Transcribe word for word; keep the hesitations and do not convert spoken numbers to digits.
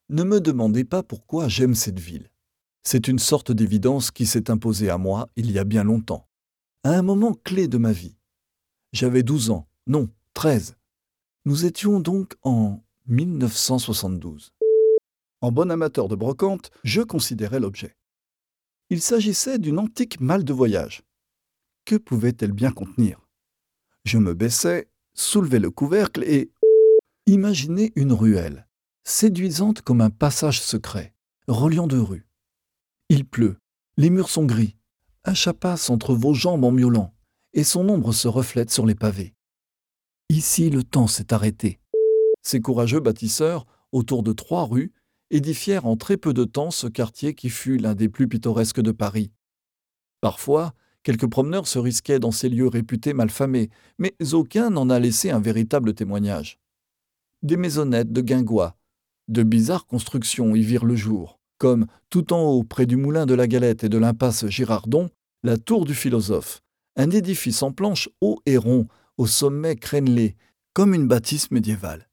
Ne me demandez pas pourquoi j'aime cette ville. C'est une sorte d'évidence qui s'est imposée à moi il y a bien longtemps, à un moment clé de ma vie. J'avais douze ans, non, treize. Nous étions donc en mille neuf cent soixante-douze. En bon amateur de brocante, je considérais l'objet. Il s'agissait d'une antique malle de voyage. Que pouvait-elle bien contenir? Je me baissai, soulevai le couvercle et imaginai une ruelle, séduisante comme un passage secret, reliant deux rues. Il pleut, les murs sont gris, un chat passe entre vos jambes en miaulant, et son ombre se reflète sur les pavés. Ici, le temps s'est arrêté. Ces courageux bâtisseurs, autour de trois rues, édifièrent en très peu de temps ce quartier qui fut l'un des plus pittoresques de Paris. Parfois, quelques promeneurs se risquaient dans ces lieux réputés malfamés, mais aucun n'en a laissé un véritable témoignage. Des maisonnettes de guingois, de bizarres constructions y virent le jour, comme, tout en haut, près du moulin de la Galette et de l'impasse Girardon, la tour du philosophe, un édifice en planches haut et rond, au sommet crénelé, comme une bâtisse médiévale.